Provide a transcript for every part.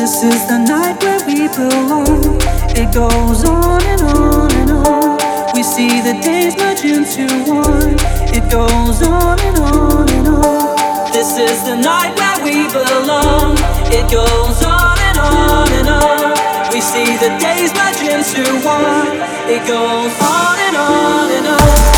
This is the night where we belong. It goes on and on and on. We see the days merge into one. It goes on and on and on. This is the night where we belong. It goes on and on and on. We see the days merge into one. It goes on and on and on.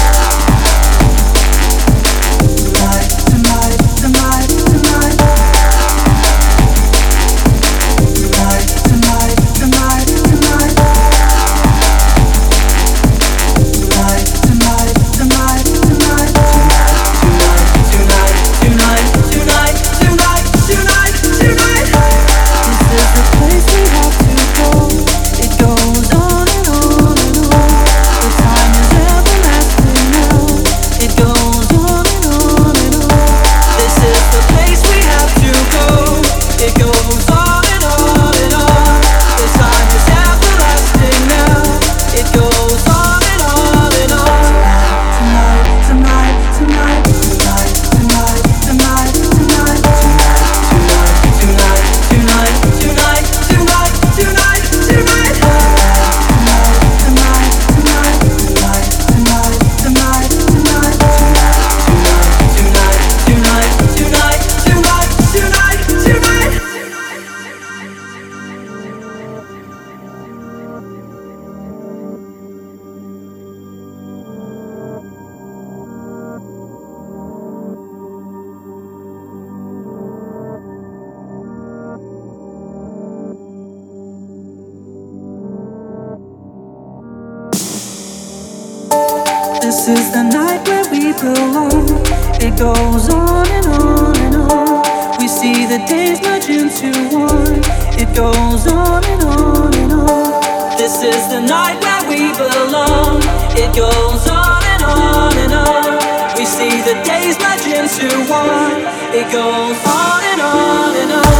This is the night where we belong. It goes on and on and on. We see the days merge into one. It goes on and on and on. This is the night where we belong. It goes on and on and on. We see the days merge into one. It goes on and on and on.